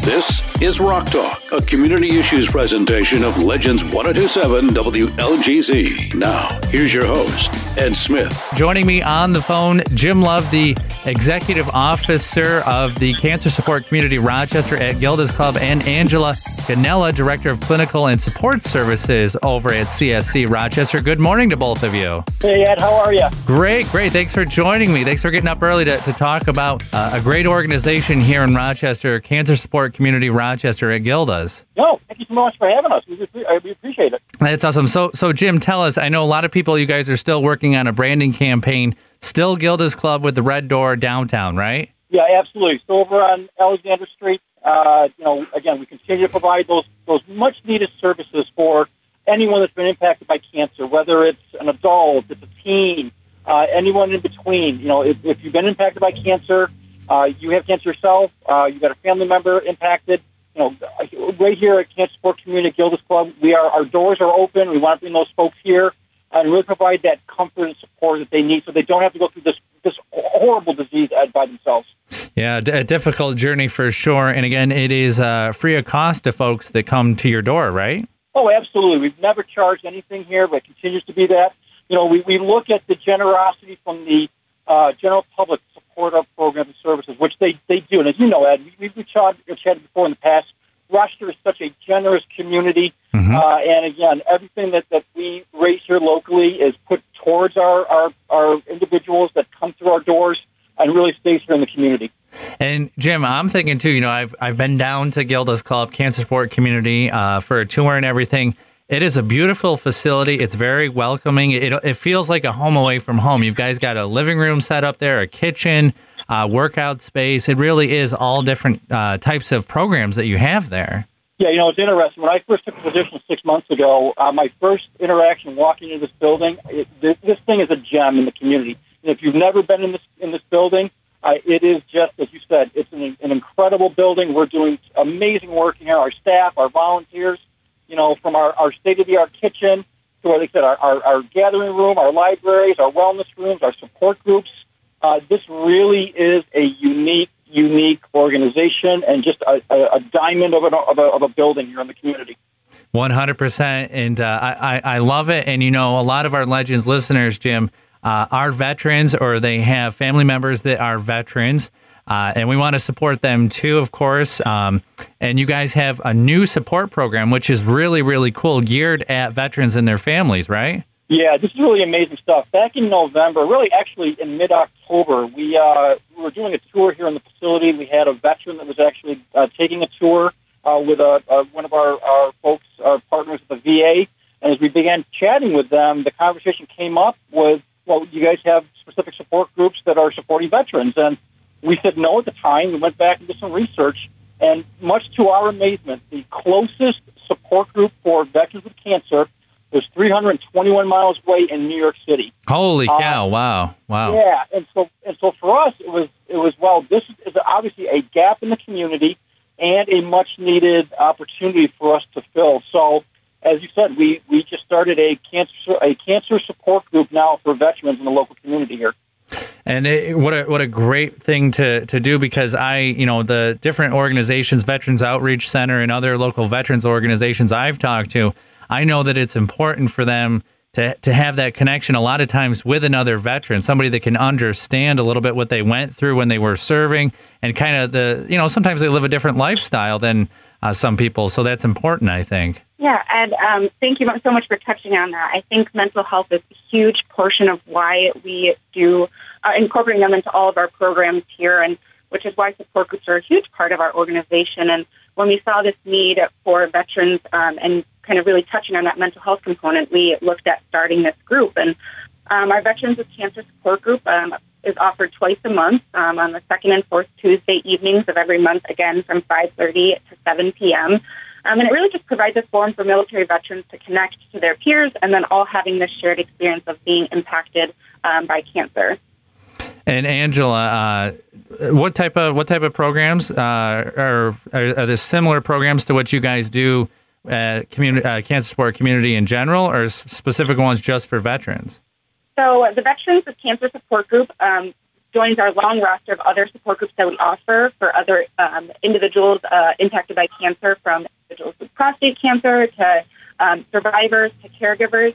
This is Rock Talk, a community issues presentation of Legends 102.7 WLGZ. Now, here's your host, Ed Smith. Joining me on the phone, Jim Love, the Executive Officer of the Cancer Support Community Rochester at Gilda's Club, and Angela Ganella, Director of Clinical and Support Services over at CSC Rochester. Good morning to both of you. Hey, Ed, how are you? Great. Thanks for joining me. Thanks for getting up early to talk about a great organization here in Rochester, Cancer Support Community Rochester at Gilda's. No, thank you so much for having us. We appreciate it. That's awesome. So Jim, tell us, I know a lot of people, you guys are still working on a branding campaign, still Gilda's Club with the red door downtown, right? Yeah, absolutely. So over on Alexander Street, again, we continue to provide those much-needed services for anyone that's been impacted by cancer, whether it's an adult, it's a teen, anyone in between. You know, if you've been impacted by cancer, you have cancer yourself, you've got a family member impacted, right here at Cancer Support Community at Gilda's Club, our doors are open. We want to bring those folks here and really provide that comfort and support that they need so they don't have to go through this horrible disease by themselves. Yeah, a difficult journey for sure. And again, it is free of cost to folks that come to your door, right? Oh, absolutely. We've never charged anything here, but it continues to be that. We look at the generosity from the general public to support our programs and services, which they do. And as you know, Ed, we've chatted before in the past. Rochester is such a generous community. Mm-hmm. And again, everything that we raise here locally is put towards our individuals that come through our doors and really stays here in the community. And Jim, I'm thinking too, I've been down to Gilda's Club, Cancer Support Community, for a tour and everything. It is a beautiful facility. It's very welcoming. It feels like a home away from home. You guys got a living room set up there, a kitchen, workout space. It really is all different types of programs that you have there. Yeah, it's interesting. When I first took the position 6 months ago, my first interaction walking into this building, this thing is a gem in the community. And if you've never been in this building, it is just, as you said, it's an incredible building. We're doing amazing work here. Our staff, our volunteers, from our state-of-the-art kitchen to, like I said, our gathering room, our libraries, our wellness rooms, our support groups. This really is a unique organization and just a diamond of a building here in the community. 100%. And I love it. And, a lot of our Legends listeners, Jim, are veterans or they have family members that are veterans. And we want to support them too, of course. And you guys have a new support program, which is really, really cool, geared at veterans and their families, right? Yeah, this is really amazing stuff. Back in November, really actually in mid-October, we were doing a tour here in the facility. We had a veteran that was actually taking a tour with one of our folks, our partners at the VA. And as we began chatting with them, the conversation came up with, well, you guys have specific support groups that are supporting veterans. And we said no at the time. We went back and did some research. And much to our amazement, the closest support group for veterans with cancer was 321 miles away in New York City. Holy cow! Wow! Yeah, and so for us, it was well. This is obviously a gap in the community and a much needed opportunity for us to fill. So, as you said, we just started a cancer support group now for veterans in the local community here. And what a great thing to do, because the different organizations, Veterans Outreach Center and other local veterans organizations I've talked to, I know that it's important for them to have that connection a lot of times with another veteran, somebody that can understand a little bit what they went through when they were serving, and kind of sometimes they live a different lifestyle than some people. So that's important, I think. Yeah, and thank you so much for touching on that. I think mental health is a huge portion of why we do incorporating them into all of our programs here, and which is why support groups are a huge part of our organization. And when we saw this need for veterans and kind of really touching on that mental health component, we looked at starting this group. And our Veterans with Cancer support group is offered twice a month on the second and fourth Tuesday evenings of every month, again from 5:30 to 7 p.m. And it really just provides a forum for military veterans to connect to their peers and then all having this shared experience of being impacted by cancer. And Angela, what type of programs are there similar programs to what you guys do at Cancer Support Community in general, or specific ones just for veterans? So the Veterans with Cancer Support Group joins our long roster of other support groups that we offer for other individuals impacted by cancer, from individuals with prostate cancer to survivors to caregivers.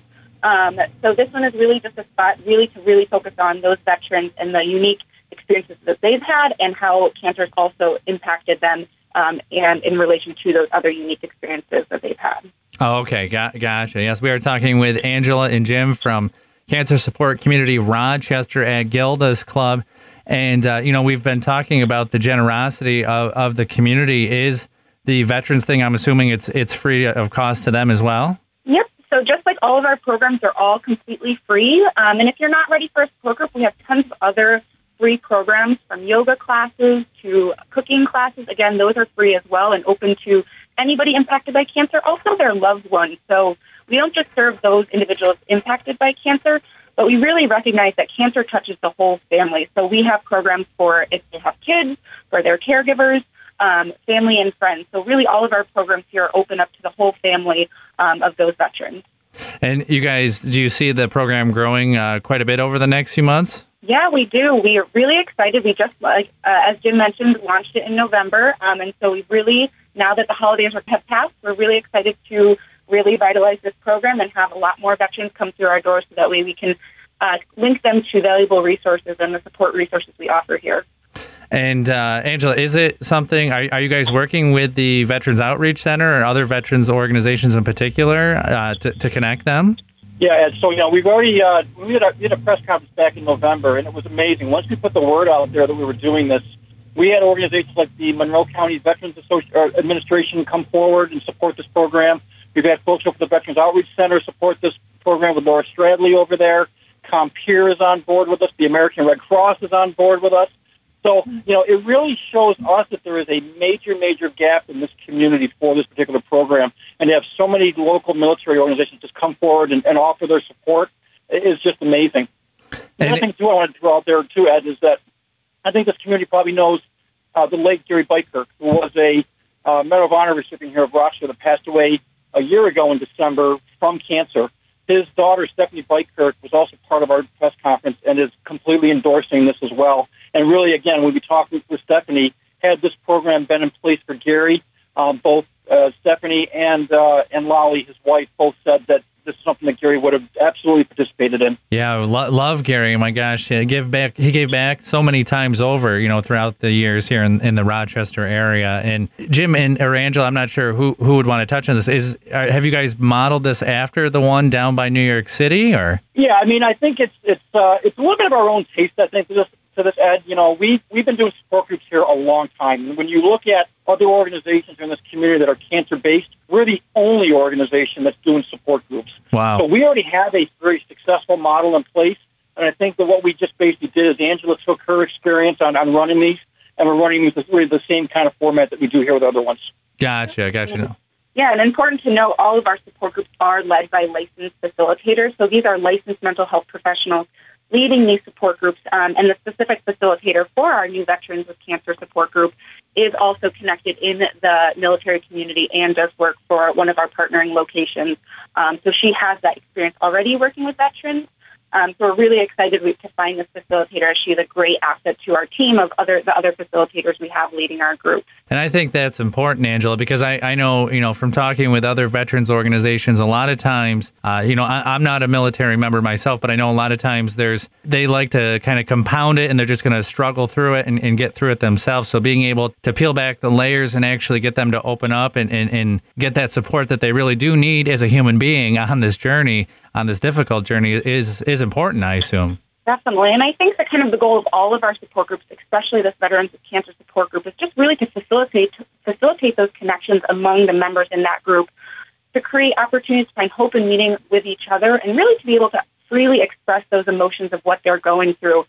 So this one is really just a spot to focus on those veterans and the unique experiences that they've had and how cancer has also impacted them and in relation to those other unique experiences that they've had. Oh, okay. Gotcha. Yes, we are talking with Angela and Jim from Cancer Support Community Rochester at Gilda's Club. And, we've been talking about the generosity of the community. Is the veterans thing, I'm assuming it's free of cost to them as well? Yep. So just like all of our programs, they're all completely free. And if you're not ready for a support group, we have tons of other free programs, from yoga classes to cooking classes. Again, those are free as well and open to anybody impacted by cancer, also their loved ones. So we don't just serve those individuals impacted by cancer, but we really recognize that cancer touches the whole family. So we have programs for if they have kids, for their caregivers, family and friends. So really all of our programs here are open up to the whole family of those veterans. And you guys, do you see the program growing quite a bit over the next few months? Yeah, we do. We are really excited. We just, as Jim mentioned, launched it in November. And so we really, now that the holidays have passed, we're really excited to really vitalize this program and have a lot more veterans come through our doors so that way we can link them to valuable resources and the support resources we offer here. And Angela, is it something, are you guys working with the Veterans Outreach Center or other veterans organizations in particular to connect them? Yeah, and so, we've already, we had a press conference back in November, and it was amazing. Once we put the word out there that we were doing this, we had organizations like the Monroe County Veterans Administration come forward and support this program. We've had folks over the Veterans Outreach Center support this program with Laura Stradley over there. CompER is on board with us. The American Red Cross is on board with us. So, it really shows us that there is a major, major gap in this community for this particular program. And to have so many local military organizations just come forward and offer their support is just amazing. The other thing, too, I want to throw out there, too, Ed, is that I think this community probably knows the late Gary Beitkirk, who was a Medal of Honor recipient here of Rochester that passed away a year ago in December from cancer. His daughter, Stephanie Beitkirk, was also part of our press conference and is completely endorsing this as well. And really, again, when we talked with Stephanie, had this program been in place for Gary, both Stephanie and Lolly, his wife, both said that this is something that Gary would have absolutely participated in. Yeah, love Gary. My gosh, he gave back so many times over, throughout the years here in the Rochester area. And Jim or Angela, I'm not sure who would want to touch on this. Have you guys modeled this after the one down by New York City, or? Yeah, I think it's a little bit of our own taste. I think to this, Ed, we've been doing support groups here a long time. And when you look at other organizations in this community that are cancer-based, we're the only organization that's doing support groups. Wow. So we already have a very successful model in place. And I think that what we just basically did is Angela took her experience on running these, and we're running these with the same kind of format that we do here with other ones. Gotcha. Yeah, and important to know, all of our support groups are led by licensed facilitators. So these are licensed mental health professionals leading these support groups, and the specific facilitator for our new Veterans with Cancer support group is also connected in the military community and does work for one of our partnering locations. So she has that experience already working with veterans. So we're really excited to find this facilitator. She's a great asset to our team of the other facilitators we have leading our group. And I think that's important, Angela, because I know, from talking with other veterans organizations, a lot of times, I'm not a military member myself, but I know a lot of times they like to kind of compound it and they're just going to struggle through it and get through it themselves. So being able to peel back the layers and actually get them to open up and get that support that they really do need as a human being on this journey, on this difficult journey, is important, I assume. Definitely. And I think that kind of the goal of all of our support groups, especially this Veterans with Cancer support group, is just really to facilitate those connections among the members in that group, to create opportunities to find hope and meaning with each other, and really to be able to freely express those emotions of what they're going through.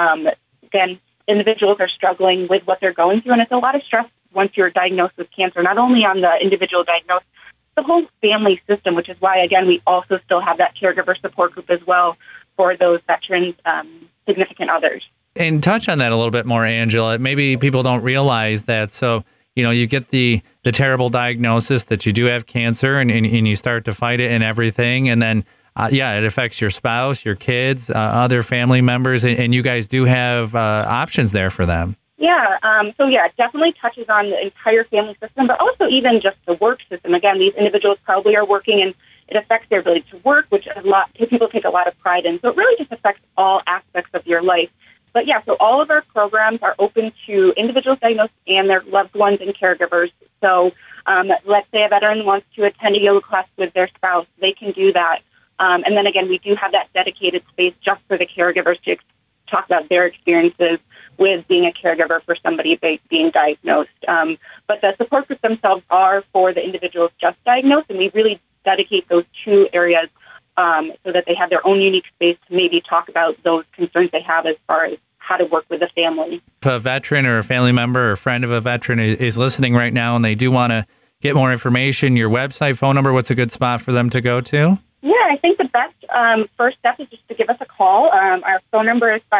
Again, individuals are struggling with what they're going through, and it's a lot of stress once you're diagnosed with cancer, not only on the individual diagnosed, the whole family system, which is why, again, we also still have that caregiver support group as well for those veterans' significant others. And touch on that a little bit more, Angela. Maybe people don't realize that. So, you get the terrible diagnosis that you do have cancer and you start to fight it and everything. And then it affects your spouse, your kids, other family members, and you guys do have options there for them. Yeah, it definitely touches on the entire family system, but also even just the work system. Again, these individuals probably are working, and it affects their ability to work, which people take a lot of pride in. So it really just affects all aspects of your life. But yeah, so all of our programs are open to individuals diagnosed and their loved ones and caregivers. So let's say a veteran wants to attend a yoga class with their spouse, they can do that. And then again, we do have that dedicated space just for the caregivers to talk about their experiences with being a caregiver for somebody being diagnosed. But the support groups themselves are for the individuals just diagnosed, and we really dedicate those two areas so that they have their own unique space to maybe talk about those concerns they have as far as how to work with the family. If a veteran or a family member or a friend of a veteran is listening right now and they do want to get more information, your website, phone number, what's a good spot for them to go to? Yeah, I think the best first step is just to give us a call. Our phone number is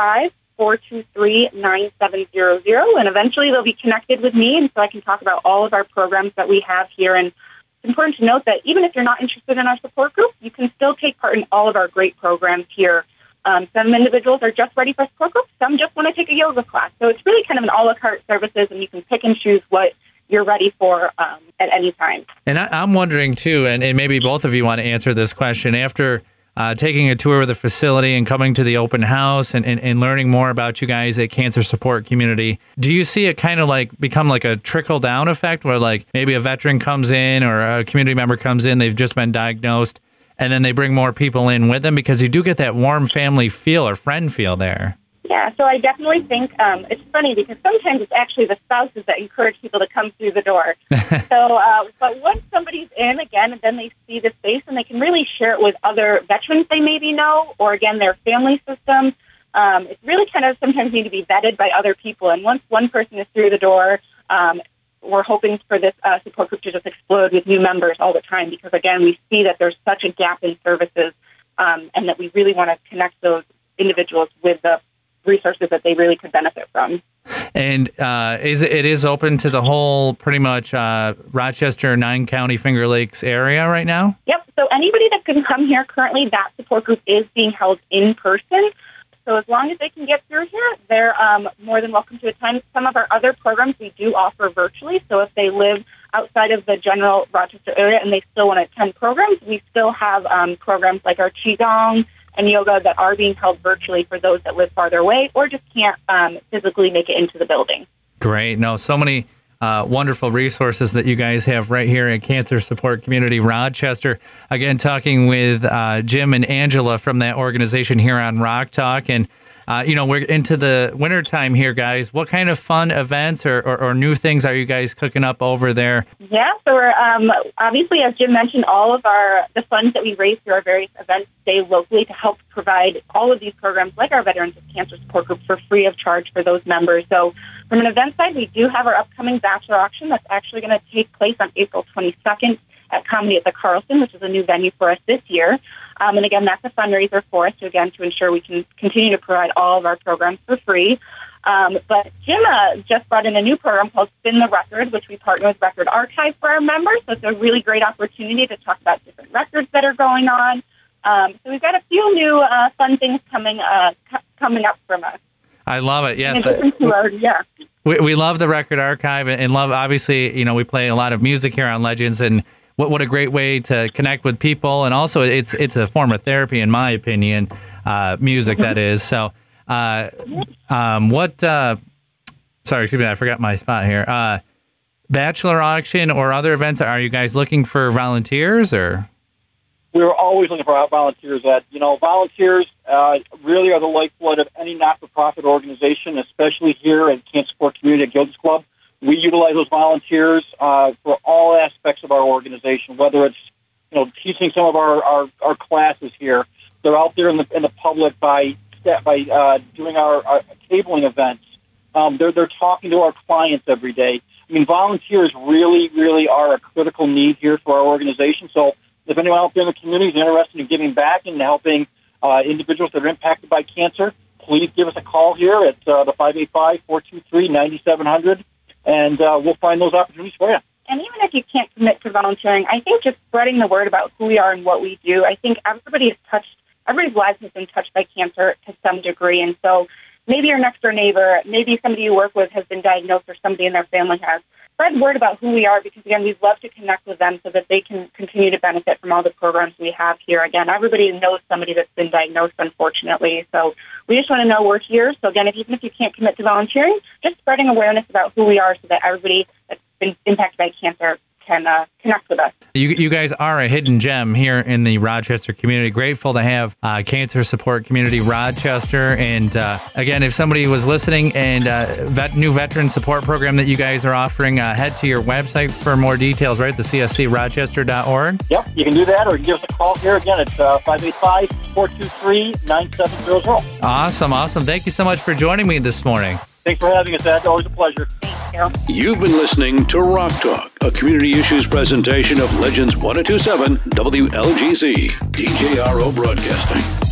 585-423-9700, and eventually they'll be connected with me, and so I can talk about all of our programs that we have here. And it's important to note that even if you're not interested in our support group, you can still take part in all of our great programs here. Some individuals are just ready for support group. Some just want to take a yoga class. So it's really kind of an a la carte services, and you can pick and choose what you're ready for at any time. And I'm wondering, too, and maybe both of you want to answer this question, after taking a tour of the facility and coming to the open house and learning more about you guys at Cancer Support Community, do you see it kind of like become like a trickle-down effect where like maybe a veteran comes in or a community member comes in, they've just been diagnosed, and then they bring more people in with them, because you do get that warm family feel or friend feel there? Yeah, so I definitely think it's funny because sometimes it's actually the spouses that encourage people to come through the door. But once somebody's in, again, and then they see the space and they can really share it with other veterans they maybe know, or again, their family system, it's really kind of sometimes need to be vetted by other people. And once one person is through the door, we're hoping for this support group to just explode with new members all the time, because, again, we see that there's such a gap in services and that we really want to connect those individuals with the resources that they really could benefit from. And it is open to the whole pretty much Rochester, 9-County, Finger Lakes area right now? Yep. So anybody that can come here, currently that support group is being held in person. So as long as they can get through here, they're more than welcome to attend. Some of our other programs we do offer virtually. So if they live outside of the general Rochester area and they still want to attend programs, we still have programs like our Qigong and yoga that are being held virtually for those that live farther away or just can't physically make it into the building. Great. No, so many wonderful resources that you guys have right here at Cancer Support Community Rochester. Again, talking with Jim and Angela from that organization here on Rock Talk. And, we're into the wintertime here, guys. What kind of fun events or new things are you guys cooking up over there? Yeah, so we're obviously, as Jim mentioned, all of the funds that we raise through our various events stay locally to help provide all of these programs, like our Veterans of Cancer Support Group, for free of charge for those members. So from an event side, we do have our upcoming bachelor auction that's actually going to take place on April 22nd at Comedy at the Carlson, which is a new venue for us this year. And again, that's a fundraiser for us to ensure we can continue to provide all of our programs for free. But Jim just brought in a new program called Spin the Record, which we partner with Record Archive for our members. So it's a really great opportunity to talk about different records that are going on. So we've got a few new fun things coming up from us. I love it. Yes. We love the Record Archive and love, obviously, we play a lot of music here on Legends, and what a great way to connect with people. And also it's a form of therapy, in my opinion, music that is. So excuse me, I forgot my spot here. Bachelor auction or other events, are you guys looking for volunteers or? We're always looking for volunteers. Volunteers really are the lifeblood of any not-for-profit organization, especially here at Cancer Support Community at Gilda's Club. We utilize those volunteers for all aspects of our organization, whether it's teaching some of our classes here. They're out there in the public by doing our tabling events. They're talking to our clients every day. I mean, volunteers really, really are a critical need here for our organization. So if anyone out there in the community is interested in giving back and helping individuals that are impacted by cancer, please give us a call here at the 585-423-9700, and we'll find those opportunities for you. And even if if you can't commit to volunteering, I think just spreading the word about who we are and what we do. I think everybody's lives has been touched by cancer to some degree. And so maybe your next door neighbor, maybe somebody you work with has been diagnosed or somebody in their family has. Spread word about who we are because, again, we'd love to connect with them so that they can continue to benefit from all the programs we have here. Again, everybody knows somebody that's been diagnosed, unfortunately. So we just want to know we're here. So, again, even if you can't commit to volunteering, just spreading awareness about who we are so that everybody that's been impacted by cancer can connect with us. You guys are a hidden gem here in the Rochester community. Grateful to have Cancer Support Community Rochester. And again, if somebody was listening and new veteran support program that you guys are offering, head to your website for more details, right? The cscrochester.org. Yep, you can do that, or you can give us a call here. Again, it's 585-423-9700. Awesome. Thank you so much for joining me this morning. Thanks for having us, Ed. Always a pleasure. Thank you. You've been listening to Rock Talk, a community issues presentation of Legends 102.7 WLGZ, DJRO Broadcasting.